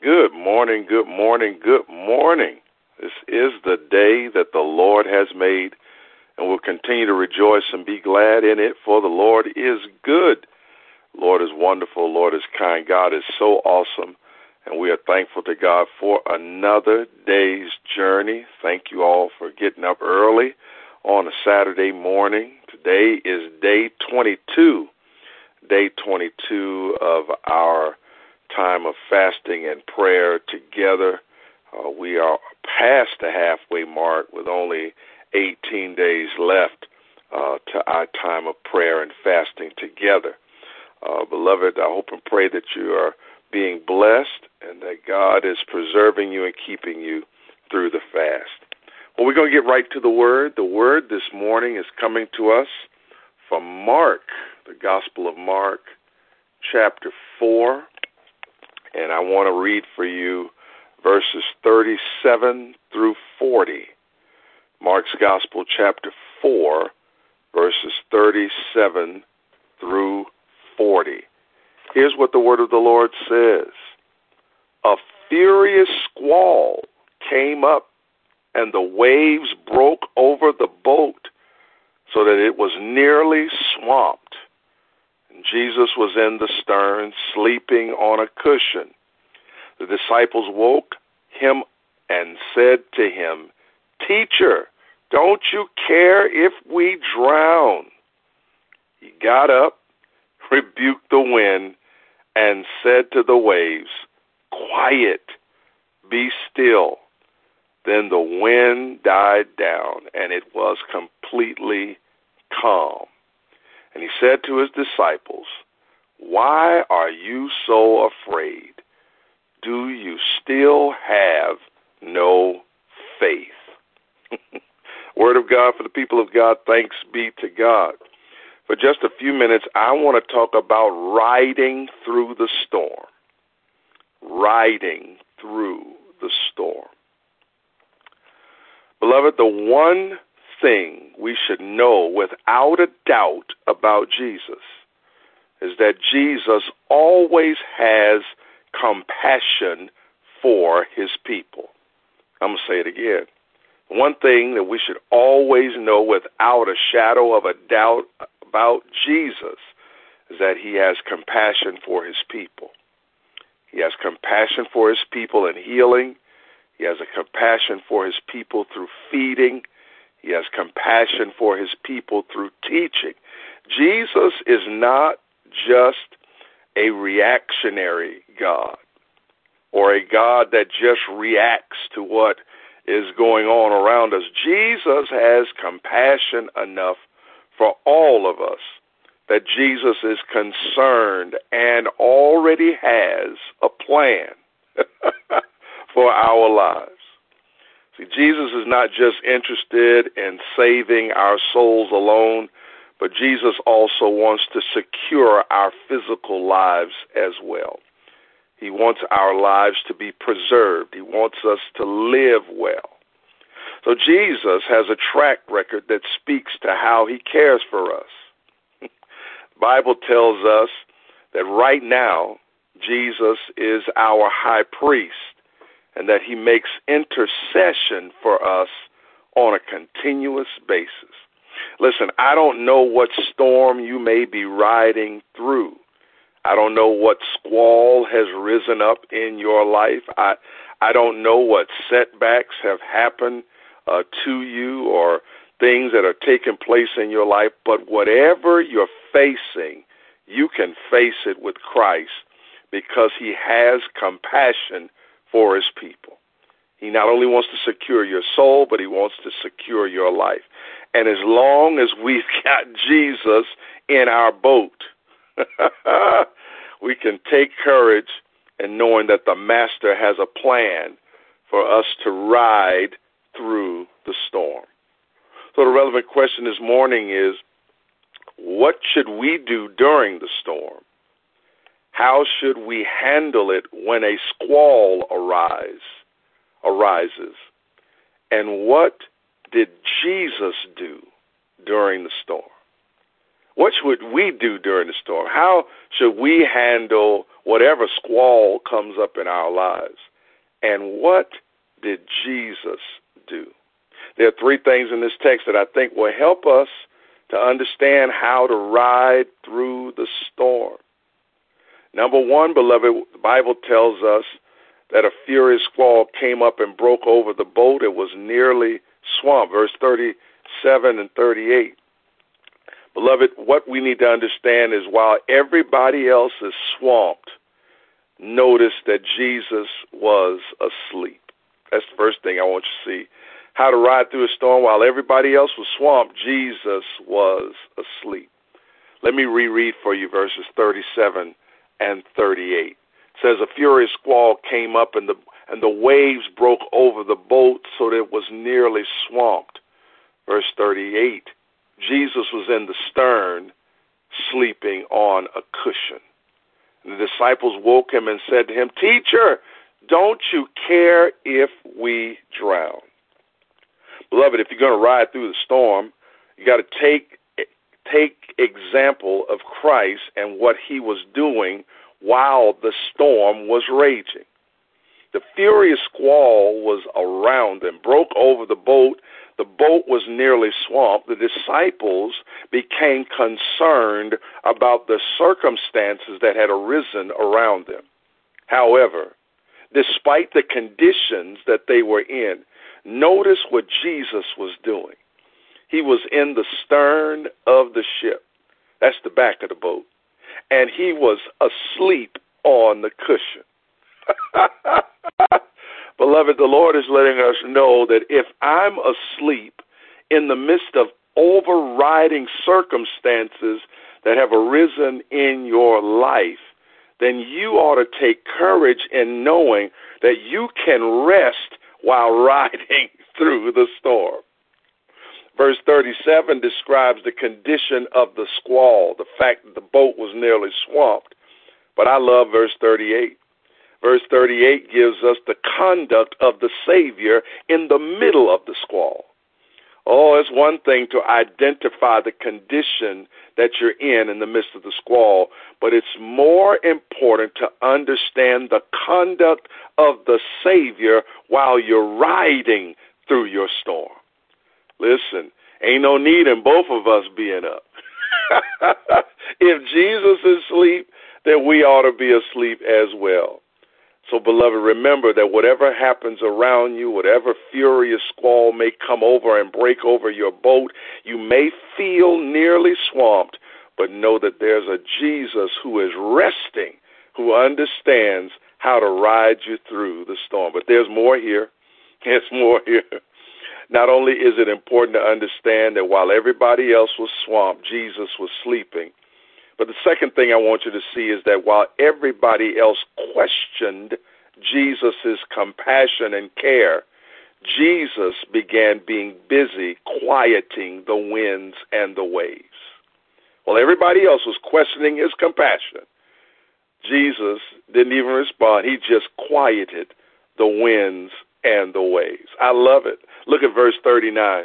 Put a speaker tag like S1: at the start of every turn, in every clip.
S1: Good morning, good morning, good morning. This is the day that the Lord has made, and we'll continue to rejoice and be glad in it, for the Lord is good. Lord is wonderful. Lord is kind. God is so awesome, and we are thankful to God for another day's journey. Thank you all for getting up early on a Saturday morning. Today is day 22 of our time of fasting and prayer together. We are past the halfway mark with only 18 days left to our time of prayer and fasting together. Beloved, I hope and pray that you are being blessed and that God is preserving you and keeping you through the fast. Well, we're going to get right to the Word. The Word this morning is coming to us from Mark, the Gospel of Mark, chapter 4. And I want to read for you verses 37 through 40. Mark's Gospel, chapter 4, verses 37 through 40. Here's what the word of the Lord says. A furious squall came up, and the waves broke over the boat so that it was nearly swamped. Jesus was in the stern, sleeping on a cushion. The disciples woke him and said to him, "Teacher, don't you care if we drown?" He got up, rebuked the wind, and said to the waves, "Quiet, be still." Then the wind died down, and it was completely calm. And he said to his disciples, "Why are you so afraid? Do you still have no faith?" Word of God for the people of God. Thanks be to God. For just a few minutes, I want to talk about riding through the storm. Riding through the storm. Beloved, the one thing we should know without a doubt about Jesus is that Jesus always has compassion for his people. I'm going to say it again. One thing that we should always know without a shadow of a doubt about Jesus is that he has compassion for his people. He has compassion for his people in healing. He has a compassion for his people through feeding. He has compassion for his people through teaching. Jesus is not just a reactionary God or a God that just reacts to what is going on around us. Jesus has compassion enough for all of us that Jesus is concerned and already has a plan for our lives. See, Jesus is not just interested in saving our souls alone, but Jesus also wants to secure our physical lives as well. He wants our lives to be preserved. He wants us to live well. So Jesus has a track record that speaks to how he cares for us. The Bible tells us that right now, Jesus is our high priest, and that he makes intercession for us on a continuous basis. Listen, I don't know what storm you may be riding through. I don't know what squall has risen up in your life. I don't know what setbacks have happened to you or things that are taking place in your life, but whatever you're facing, you can face it with Christ because he has compassion for his people. He not only wants to secure your soul, but he wants to secure your life. And as long as we've got Jesus in our boat, we can take courage in knowing that the Master has a plan for us to ride through the storm. So the relevant question this morning is, what should we do during the storm? How should we handle it when a squall arises? And what did Jesus do during the storm? What should we do during the storm? How should we handle whatever squall comes up in our lives? And what did Jesus do? There are three things in this text that I think will help us to understand how to ride through the storm. Number one, beloved, the Bible tells us that a furious squall came up and broke over the boat. It was nearly swamped. Verse 37 and 38. Beloved, what we need to understand is while everybody else is swamped, notice that Jesus was asleep. That's the first thing I want you to see. How to ride through a storm while everybody else was swamped, Jesus was asleep. Let me reread for you verses 37 and 38. It says, a furious squall came up and the waves broke over the boat so that it was nearly swamped. Verse 38, Jesus was in the stern, sleeping on a cushion. And the disciples woke him and said to him, Teacher, don't you care if we drown? Beloved, if you're going to ride through the storm, you got to take example of Christ and what he was doing while the storm was raging. The furious squall was around them, broke over the boat. The boat was nearly swamped. The disciples became concerned about the circumstances that had arisen around them. However, despite the conditions that they were in, notice what Jesus was doing. He was in the stern of the ship. That's the back of the boat. And he was asleep on the cushion. Beloved, the Lord is letting us know that if I'm asleep in the midst of overriding circumstances that have arisen in your life, then you ought to take courage in knowing that you can rest while riding through the storm. Verse 37 describes the condition of the squall, the fact that the boat was nearly swamped. But I love verse 38. Verse 38 gives us the conduct of the Savior in the middle of the squall. Oh, it's one thing to identify the condition that you're in the midst of the squall, but it's more important to understand the conduct of the Savior while you're riding through your storm. Listen, ain't no need in both of us being up. If Jesus is asleep, then we ought to be asleep as well. So, beloved, remember that whatever happens around you, whatever furious squall may come over and break over your boat, you may feel nearly swamped, but know that there's a Jesus who is resting, who understands how to ride you through the storm. But there's more here. There's more here. Not only is it important to understand that while everybody else was swamped, Jesus was sleeping, but the second thing I want you to see is that while everybody else questioned Jesus' compassion and care, Jesus began being busy quieting the winds and the waves. While everybody else was questioning his compassion, Jesus didn't even respond. He just quieted the winds and the waves. I love it. Look at verse 39.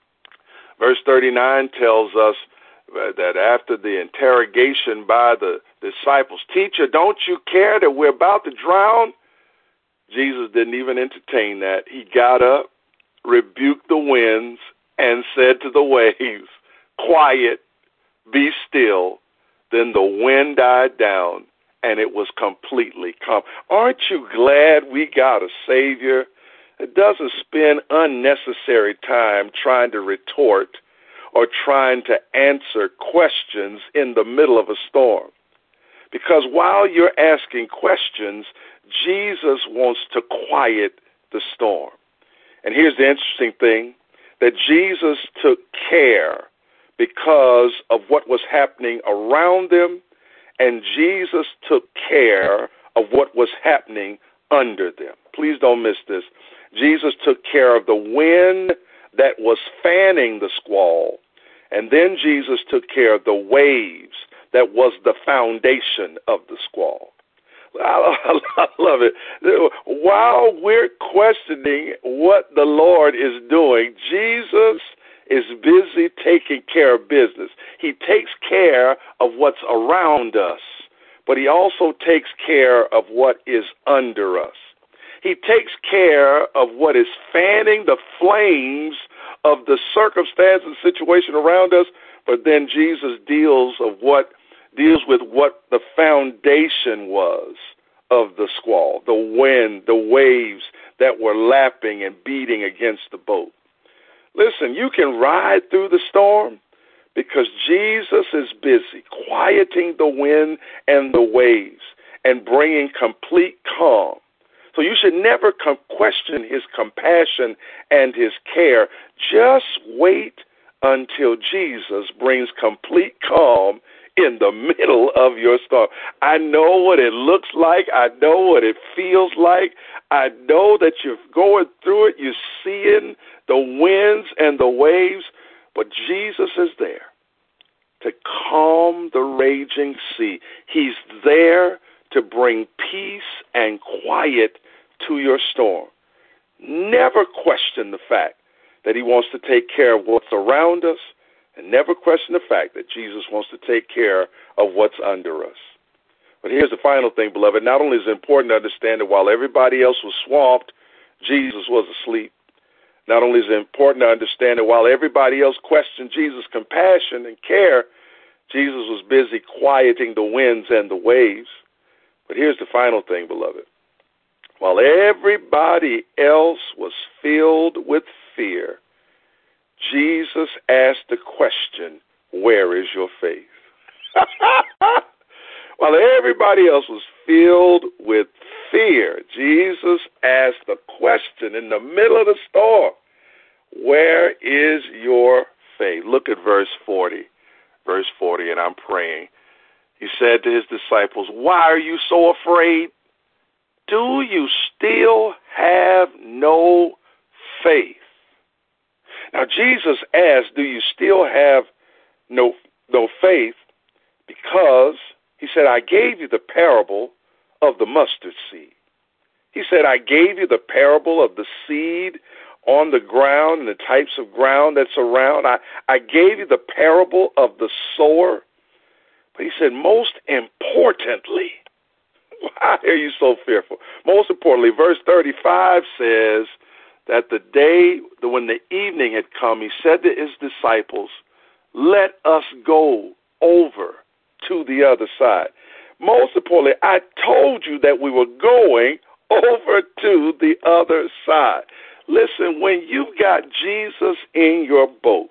S1: Verse 39 tells us that after the interrogation by the disciples, Teacher, don't you care that we're about to drown? Jesus didn't even entertain that. He got up, rebuked the winds, and said to the waves, Quiet, be still. Then the wind died down, and it was completely calm. Aren't you glad we got a Savior that doesn't spend unnecessary time trying to retort or trying to answer questions in the middle of a storm? Because while you're asking questions, Jesus wants to quiet the storm. And here's the interesting thing, that Jesus took care because of what was happening around them, and Jesus took care of what was happening under them. Please don't miss this. Jesus took care of the wind that was fanning the squall, and then Jesus took care of the waves that was the foundation of the squall. I love it. While we're questioning what the Lord is doing, Jesus is busy taking care of business. He takes care of what's around us, but he also takes care of what is under us. He takes care of what is fanning the flames of the circumstance and situation around us, but then Jesus deals with what the foundation was of the squall, the wind, the waves that were lapping and beating against the boat. Listen, you can ride through the storm because Jesus is busy quieting the wind and the waves and bringing complete calm. So you should never question his compassion and his care. Just wait until Jesus brings complete calm in the middle of your storm. I know what it looks like. I know what it feels like. I know that you're going through it. You're seeing the winds and the waves, but Jesus is there to calm the raging sea. He's there to bring peace and quiet to your storm. Never question the fact that he wants to take care of what's around us, and never question the fact that Jesus wants to take care of what's under us. But here's the final thing, beloved. Not only is it important to understand that while everybody else was swamped, Jesus was asleep. Not only is it important to understand that while everybody else questioned Jesus' compassion and care, Jesus was busy quieting the winds and the waves. But here's the final thing, beloved. While everybody else was filled with fear, Jesus asked the question, where is your faith? While everybody else was filled with fear, Jesus asked the question in the middle of the storm, where is your faith? Look at verse 40, and I'm praying. He said to his disciples, why are you so afraid? Do you still have no faith? Now, Jesus asked, do you still have no faith? Because he said, I gave you the parable of the mustard seed. He said, I gave you the parable of the seed on the ground and the types of ground that's around. I gave you the parable of the sower. But he said, most importantly, why are you so fearful? Most importantly, verse 35 says that the day when the evening had come, he said to his disciples, let us go over to the other side. Most importantly, I told you that we were going over to the other side. Listen, when you've got Jesus in your boat,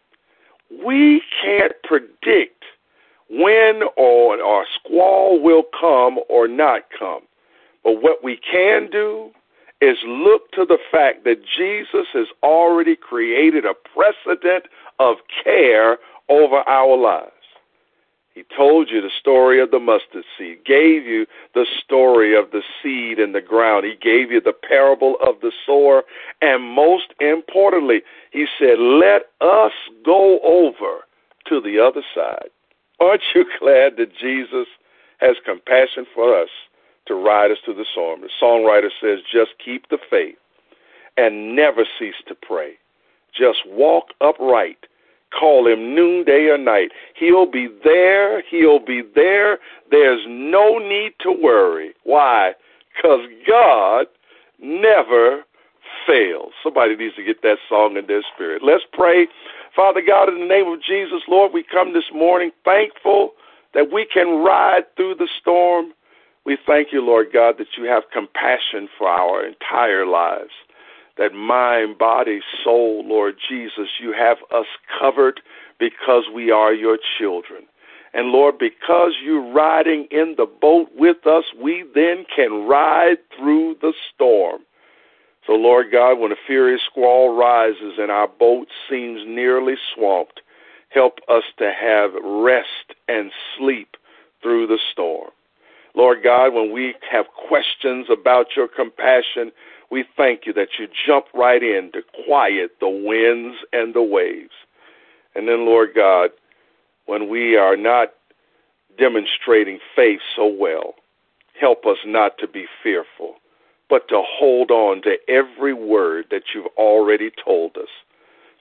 S1: we can't predict when or a squall will come or not come. But what we can do is look to the fact that Jesus has already created a precedent of care over our lives. He told you the story of the mustard seed, gave you the story of the seed in the ground. He gave you the parable of the sower. And most importantly, he said, let us go over to the other side. Aren't you glad that Jesus has compassion for us to ride us through the storm? The songwriter says, just keep the faith and never cease to pray. Just walk upright. Call him noonday or night. He'll be there. He'll be there. There's no need to worry. Why? Because God never fails. Somebody needs to get that song in their spirit. Let's pray. Father God, in the name of Jesus, Lord, we come this morning thankful that we can ride through the storm. We thank you, Lord God, that you have compassion for our entire lives. That mind, body, soul, Lord Jesus, you have us covered because we are your children. And Lord, because you're riding in the boat with us, we then can ride through the storm. So Lord God, when a furious squall rises and our boat seems nearly swamped, help us to have rest and sleep through the storm. Lord God, when we have questions about your compassion, we thank you that you jump right in to quiet the winds and the waves. And then, Lord God, when we are not demonstrating faith so well, help us not to be fearful, but to hold on to every word that you've already told us,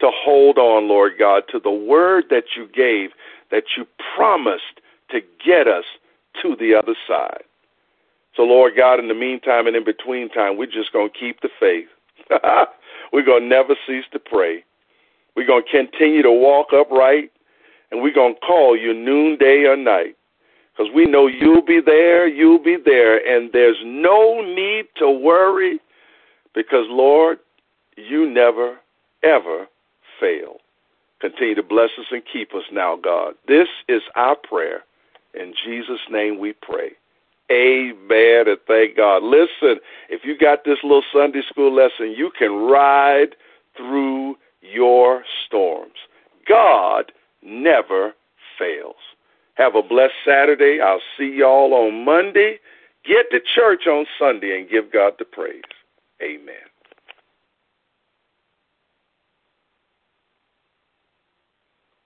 S1: to hold on, Lord God, to the word that you gave, that you promised to get us to the other side. So, Lord God, in the meantime and in between time, we're just going to keep the faith. We're going to never cease to pray. We're going to continue to walk upright, and we're going to call you noonday or night, because we know you'll be there, and there's no need to worry, because, Lord, you never, ever fail. Continue to bless us and keep us now, God. This is our prayer. In Jesus' name we pray. Amen, and thank God. Listen, if you got this little Sunday school lesson, you can ride through your storms. God never fails. Have a blessed Saturday. I'll see y'all on Monday. Get to church on Sunday and give God the praise. Amen.